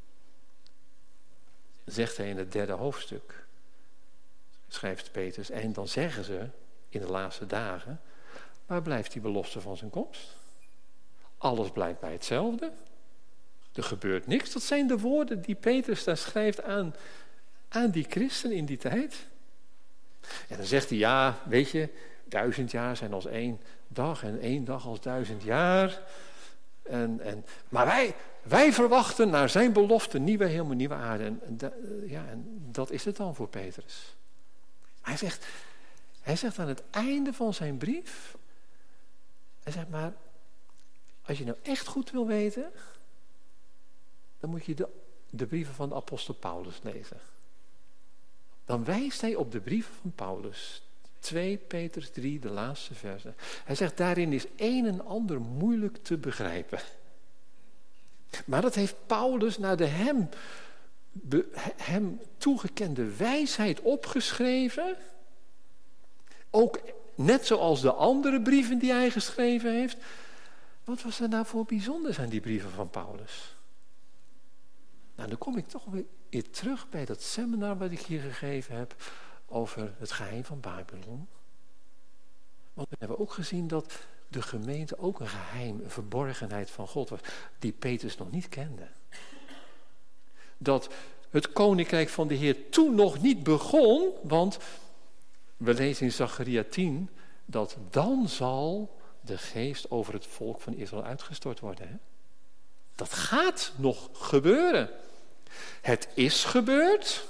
Speaker 1: zegt hij in het derde hoofdstuk, schrijft Petrus, en dan zeggen ze in de laatste dagen, waar blijft die belofte van zijn komst? Alles blijft bij hetzelfde. Er gebeurt niks. Dat zijn de woorden die Petrus daar schrijft aan, aan die christen in die tijd. En dan zegt hij, ja, weet je, duizend jaar zijn als één dag en één dag als duizend jaar. En, en, maar wij, wij verwachten naar zijn belofte nieuwe hemel, nieuwe aarde. En, en, da, ja, en dat is het dan voor Petrus. Hij zegt, hij zegt aan het einde van zijn brief, hij zegt maar, als je nou echt goed wil weten, dan moet je de, de brieven van de apostel Paulus lezen. Dan wijst hij op de brieven van Paulus. twee Petrus drie, de laatste verse. Hij zegt, daarin is een en ander moeilijk te begrijpen. Maar dat heeft Paulus naar de hem, be, hem toegekende wijsheid opgeschreven. Ook net zoals de andere brieven die hij geschreven heeft. Wat was er nou voor bijzonders aan die brieven van Paulus? Nou, dan kom ik toch weer terug bij dat seminar wat ik hier gegeven heb over het geheim van Babylon. Want we hebben ook gezien dat de gemeente ook een geheim, een verborgenheid van God was, die Petrus nog niet kende. Dat het koninkrijk van de Heer toen nog niet begon, want we lezen in Zacharia tien, dat dan zal de geest over het volk van Israël uitgestort worden. Hè? Dat gaat nog gebeuren. Het is gebeurd,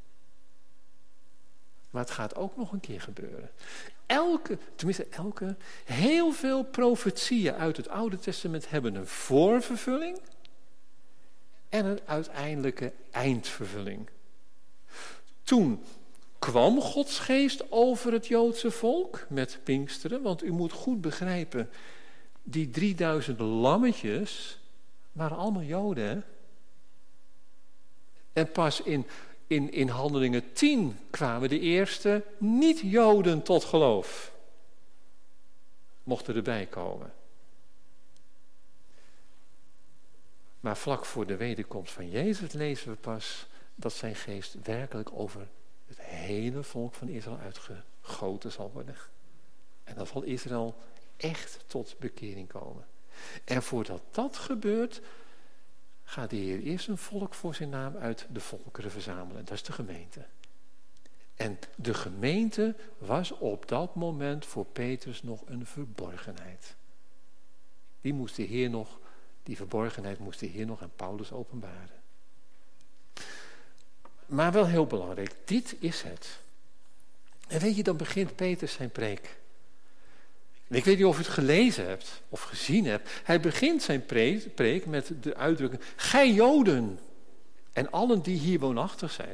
Speaker 1: maar het gaat ook nog een keer gebeuren. Elke, tenminste elke, heel veel profetieën uit het Oude Testament hebben een voorvervulling en een uiteindelijke eindvervulling. Toen kwam Gods geest over het Joodse volk met Pinksteren, want u moet goed begrijpen, die drieduizend lammetjes waren allemaal Joden, hè? En pas in, in, in Handelingen tien kwamen de eerste niet-Joden tot geloof. Mochten erbij komen. Maar vlak voor de wederkomst van Jezus lezen we pas dat zijn geest werkelijk over het hele volk van Israël uitgegoten zal worden. En dan zal Israël echt tot bekering komen. En voordat dat gebeurt, gaat de Heer eerst een volk voor zijn naam uit de volkeren verzamelen. Dat is de gemeente. En de gemeente was op dat moment voor Petrus nog een verborgenheid. Die moest de Heer nog, die verborgenheid moest de Heer nog aan Paulus openbaren. Maar wel heel belangrijk, dit is het. En weet je, dan begint Petrus zijn preek. En ik weet niet of je het gelezen hebt of gezien hebt. Hij begint zijn preek, preek met de uitdrukking: gij Joden en allen die hier woonachtig zijn.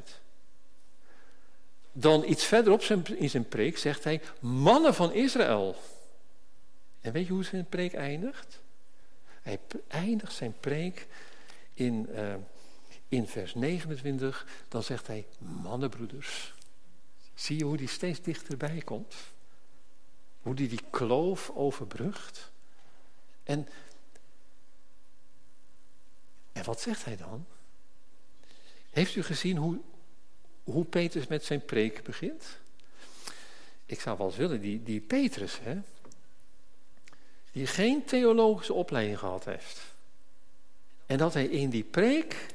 Speaker 1: Dan iets verderop in zijn preek zegt hij: mannen van Israël. En weet je hoe zijn preek eindigt? Hij eindigt zijn preek in, uh, in vers negenentwintig. Dan zegt hij: mannenbroeders. Zie je hoe die steeds dichterbij komt? Hoe die die kloof overbrugt? En, en wat zegt hij dan? Heeft u gezien hoe, hoe Petrus met zijn preek begint? Ik zou wel eens willen, die, die Petrus, hè, die geen theologische opleiding gehad heeft. En dat hij in die preek,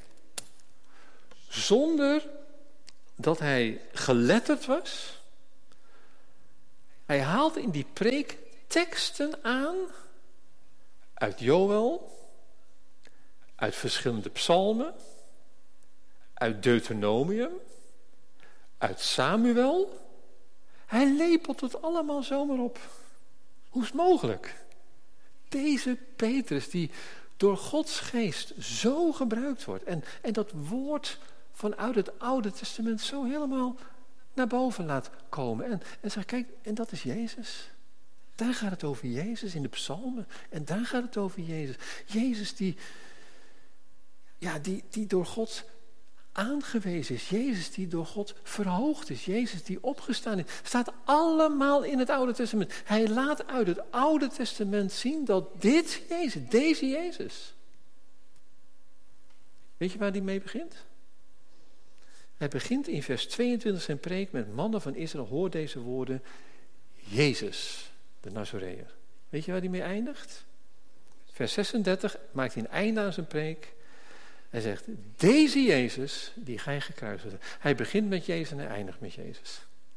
Speaker 1: zonder dat hij geletterd was, hij haalt in die preek teksten aan uit Joël, uit verschillende psalmen, uit Deuteronomium, uit Samuel. Hij lepelt het allemaal zomaar op. Hoe is het mogelijk? Deze Petrus die door Gods geest zo gebruikt wordt en, en dat woord vanuit het Oude Testament zo helemaal naar boven laat komen. En, en zegt, kijk, en dat is Jezus. Daar gaat het over Jezus in de psalmen. En daar gaat het over Jezus. Jezus die, ja, die, die door God aangewezen is. Jezus die door God verhoogd is. Jezus die opgestaan is. Staat allemaal in het Oude Testament. Hij laat uit het Oude Testament zien dat dit Jezus, deze Jezus. Weet je waar die mee begint? Hij begint in vers tweeëntwintig zijn preek met: mannen van Israël, hoor deze woorden. Jezus, de Nazoreër. Weet je waar hij mee eindigt? Vers zesendertig maakt hij een einde aan zijn preek. Hij zegt: deze Jezus die gij gekruisigd hebt. Hij begint met Jezus en hij eindigt met Jezus.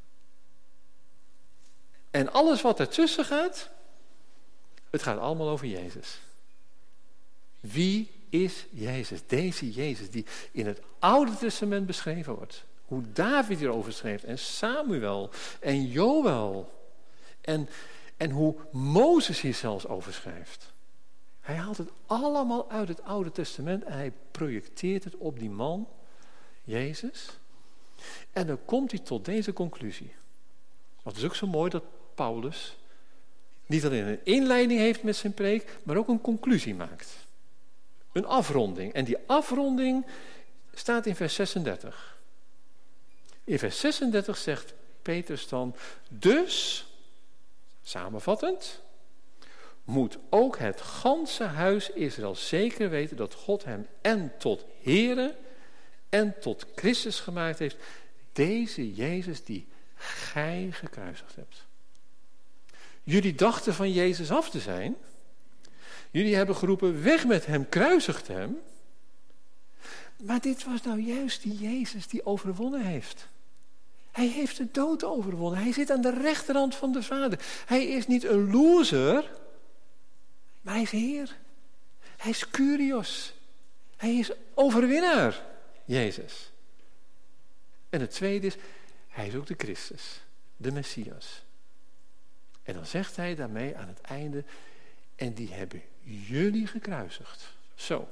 Speaker 1: En alles wat ertussen gaat, het gaat allemaal over Jezus. Wie is Jezus? Deze Jezus die in het Oude Testament beschreven wordt. Hoe David hierover schreef en Samuel en Joël. En, en hoe Mozes hier zelfs over schrijft. Hij haalt het allemaal uit het Oude Testament en hij projecteert het op die man, Jezus. En dan komt hij tot deze conclusie. Wat is ook zo mooi dat Paulus niet alleen een inleiding heeft met zijn preek, maar ook een conclusie maakt. Een afronding. En die afronding staat in vers zesendertig. In vers zesendertig zegt Petrus dan: dus, samenvattend, moet ook het ganse huis Israël zeker weten dat God hem en tot Here en tot Christus gemaakt heeft. Deze Jezus die gij gekruisigd hebt. Jullie dachten van Jezus af te zijn. Jullie hebben geroepen: weg met hem, kruisigt hem. Maar dit was nou juist die Jezus die overwonnen heeft. Hij heeft de dood overwonnen. Hij zit aan de rechterhand van de Vader. Hij is niet een loser, maar hij is Heer. Hij is Kyrios. Hij is overwinnaar, Jezus. En het tweede is, hij is ook de Christus, de Messias. En dan zegt hij daarmee aan het einde: en die hebben jullie gekruisigd. Zo.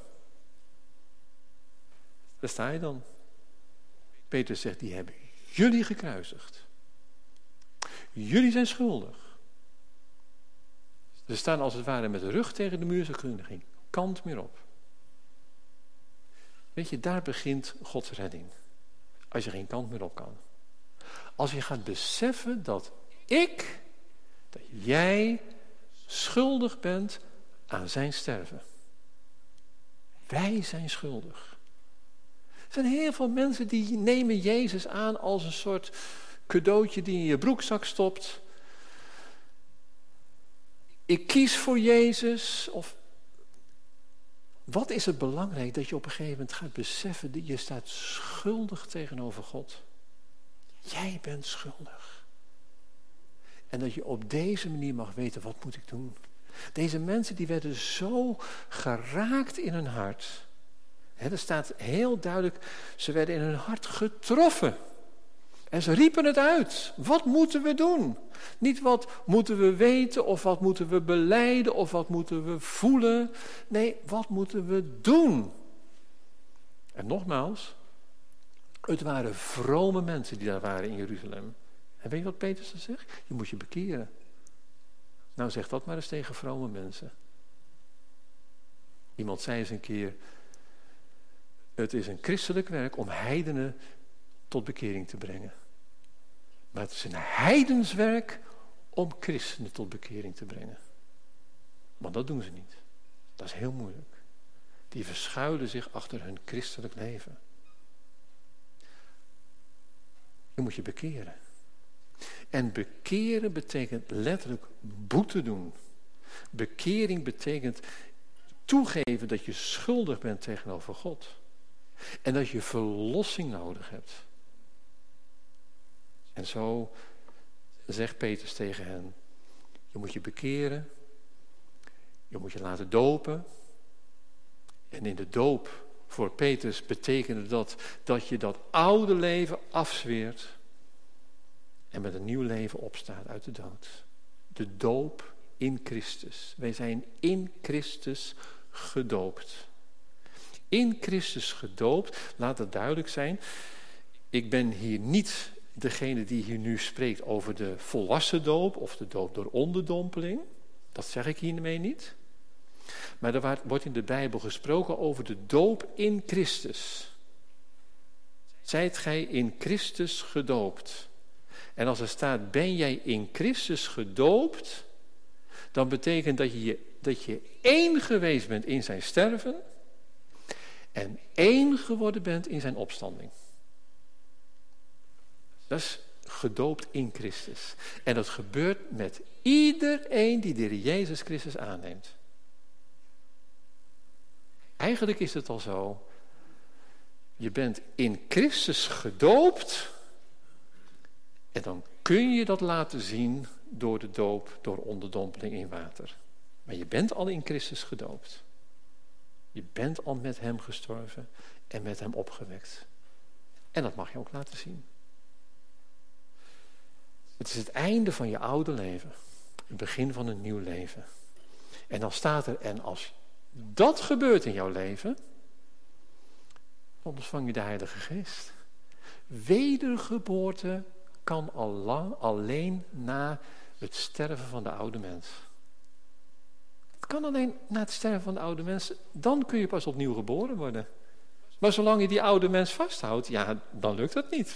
Speaker 1: Daar sta je dan. Petrus zegt: die hebben jullie gekruisigd. Jullie zijn schuldig. Ze staan als het ware met de rug tegen de muur, ze kunnen geen kant meer op. Weet je, daar begint Gods redding. Als je geen kant meer op kan. Als je gaat beseffen dat ik, dat jij schuldig bent aan zijn sterven. Wij zijn schuldig. Er zijn heel veel mensen die nemen Jezus aan als een soort cadeautje die in je broekzak stopt. Ik kies voor Jezus. Of wat is het belangrijk dat je op een gegeven moment gaat beseffen dat je staat schuldig tegenover God. Jij bent schuldig. En dat je op deze manier mag weten: wat moet ik doen? Deze mensen die werden zo geraakt in hun hart. He, er staat heel duidelijk, ze werden in hun hart getroffen. En ze riepen het uit. Wat moeten we doen? Niet wat moeten we weten of wat moeten we belijden of wat moeten we voelen. Nee, wat moeten we doen? En nogmaals, het waren vrome mensen die daar waren in Jeruzalem. En weet je wat Petrus dan zegt? Je moet je bekeren. Nou, zeg dat maar eens tegen vrome mensen. Iemand zei eens een keer, het is een christelijk werk om heidenen tot bekering te brengen. Maar het is een heidenswerk om christenen tot bekering te brengen. Want dat doen ze niet. Dat is heel moeilijk. Die verschuilen zich achter hun christelijk leven. Je moet je bekeren. En bekeren betekent letterlijk boete doen. Bekering betekent toegeven dat je schuldig bent tegenover God. En dat je verlossing nodig hebt. En zo zegt Petrus tegen hen, je moet je bekeren, je moet je laten dopen. En in de doop voor Petrus betekende dat dat je dat oude leven afzweert en met een nieuw leven opstaat uit de dood. De doop in Christus. Wij zijn in Christus gedoopt. In Christus gedoopt, laat het duidelijk zijn. Ik ben hier niet degene die hier nu spreekt over de volwassen doop of de doop door onderdompeling. Dat zeg ik hiermee niet. Maar er wordt in de Bijbel gesproken over de doop in Christus. Zijt gij in Christus gedoopt? En als er staat, ben jij in Christus gedoopt, dan betekent dat je, dat je één geweest bent in zijn sterven en één geworden bent in zijn opstanding. Dat is gedoopt in Christus. En dat gebeurt met iedereen die de Heer Jezus Christus aanneemt. Eigenlijk is het al zo, je bent in Christus gedoopt en dan kun je dat laten zien door de doop, door onderdompeling in water. Maar je bent al in Christus gedoopt. Je bent al met hem gestorven en met hem opgewekt. En dat mag je ook laten zien. Het is het einde van je oude leven. Het begin van een nieuw leven. En dan staat er, en als dat gebeurt in jouw leven, dan ontvang je de Heilige Geest. Wedergeboorte kan al lang, alleen na het sterven van de oude mens. Het kan alleen na het sterven van de oude mens. Dan kun je pas opnieuw geboren worden. Maar zolang je die oude mens vasthoudt, ja, dan lukt dat niet.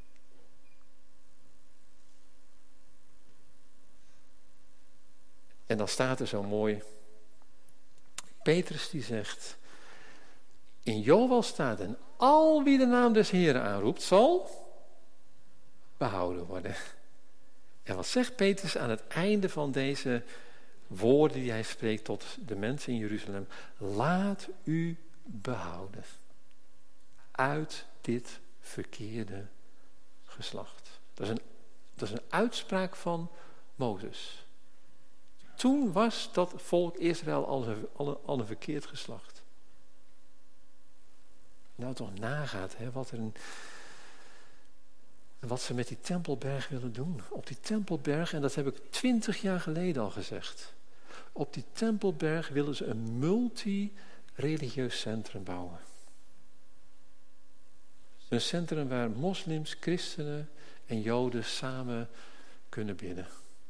Speaker 1: En dan staat er zo mooi, Petrus die zegt, in Joël staat, en al wie de naam des Heren aanroept, zal behouden worden. En wat zegt Petrus aan het einde van deze woorden die hij spreekt tot de mensen in Jeruzalem? Laat u behouden uit dit verkeerde geslacht. Dat is een, dat is een uitspraak van Mozes. Toen was dat volk Israël al een, al, al een verkeerd geslacht. Nou toch nagaat hè, wat, er een, wat ze met die Tempelberg willen doen. Op die Tempelberg, en dat heb ik twintig jaar geleden al gezegd. Op die Tempelberg willen ze een multi-religieus centrum bouwen. Een centrum waar moslims, christenen en joden samen kunnen bidden.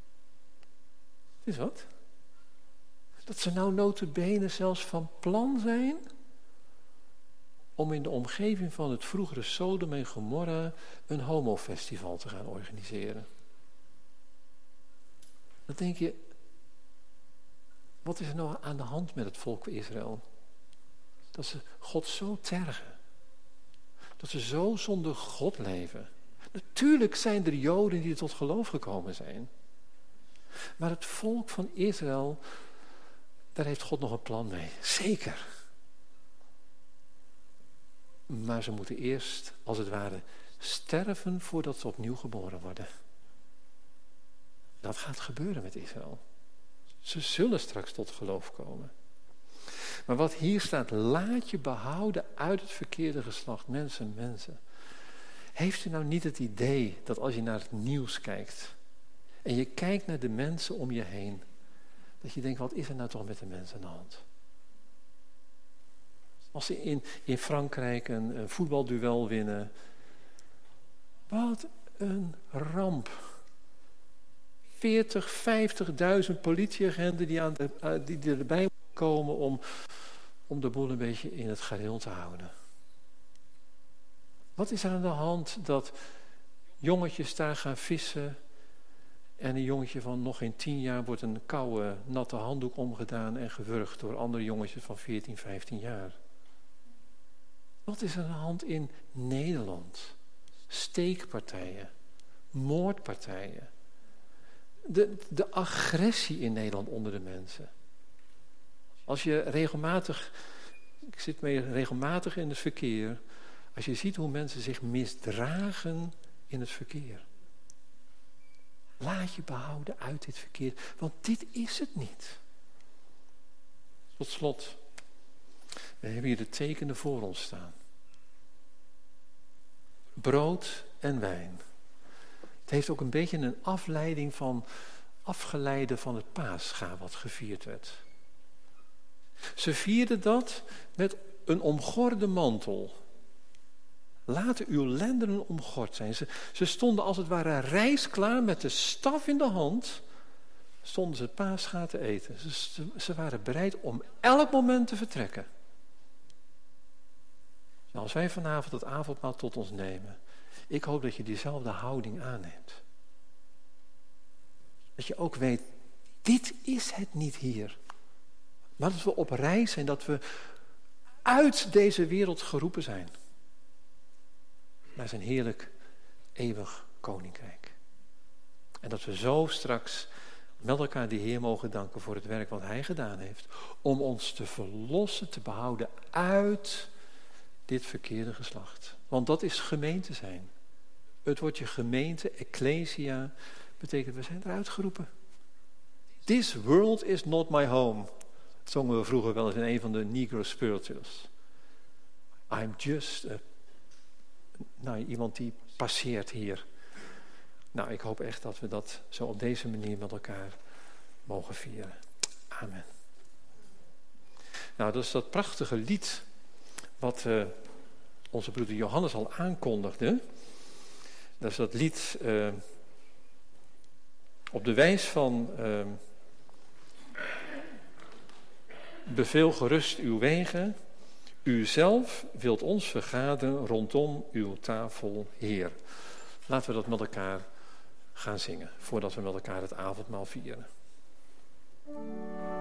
Speaker 1: Is wat? Dat ze nou nota bene zelfs van plan zijn om in de omgeving van het vroegere Sodom en Gomorra een homofestival te gaan organiseren. Dan denk je, wat is er nou aan de hand met het volk Israël? Dat ze God zo tergen. Dat ze zo zonder God leven. Natuurlijk zijn er Joden die tot geloof gekomen zijn. Maar het volk van Israël, daar heeft God nog een plan mee. Zeker. Maar ze moeten eerst, als het ware, sterven voordat ze opnieuw geboren worden. Dat gaat gebeuren met Israël. Ze zullen straks tot geloof komen. Maar wat hier staat, laat je behouden uit het verkeerde geslacht. Mensen, mensen. Heeft u nou niet het idee dat als je naar het nieuws kijkt en je kijkt naar de mensen om je heen, dat je denkt, wat is er nou toch met de mensen aan de hand? Als ze in, in Frankrijk een, een voetbalduel winnen, wat een ramp. veertig, vijftigduizend politieagenten die, aan de, die, die erbij komen om, om de boel een beetje in het gareel te houden. Wat is er aan de hand dat jongetjes daar gaan vissen en een jongetje van nog geen tien jaar wordt een koude, natte handdoek omgedaan en gewurgd door andere jongetjes van veertien, vijftien jaar? Wat is er aan de hand in Nederland? Steekpartijen, moordpartijen. De, de agressie in Nederland onder de mensen. Als je regelmatig, ik zit mee regelmatig in het verkeer, als je ziet hoe mensen zich misdragen in het verkeer. Laat je behouden uit dit verkeer, want dit is het niet. Tot slot, we hebben hier de tekenen voor ons staan. Brood en wijn. Het heeft ook een beetje een afleiding van, afgeleide van het Paascha wat gevierd werd. Ze vierden dat met een omgorde mantel. Laten uw lendenen omgord zijn. Ze, ze stonden als het ware rijsklaar met de staf in de hand. Stonden ze het Paascha te eten. Ze, ze waren bereid om elk moment te vertrekken. Nou, als wij vanavond het avondmaal tot ons nemen, ik hoop dat je diezelfde houding aanneemt. Dat je ook weet, dit is het niet hier. Maar dat we op reis zijn, dat we uit deze wereld geroepen zijn. Naar zijn heerlijk, eeuwig koninkrijk. En dat we zo straks met elkaar de Heer mogen danken voor het werk wat hij gedaan heeft. Om ons te verlossen, te behouden uit dit verkeerde geslacht. Want dat is gemeente zijn. Het woordje gemeente, ecclesia, betekent we zijn eruit geroepen. This world is not my home. Dat zongen we vroeger wel eens in een van de Negro spirituals. I'm just a, nou, iemand die passeert hier. Nou, ik hoop echt dat we dat zo op deze manier met elkaar mogen vieren. Amen. Nou, dat is dat prachtige lied wat uh, onze broeder Johannes al aankondigde. Dat is dat lied uh, op de wijs van uh, beveel gerust uw wegen. U zelf wilt ons vergaderen rondom uw tafel, Heer. Laten we dat met elkaar gaan zingen, voordat we met elkaar het avondmaal vieren.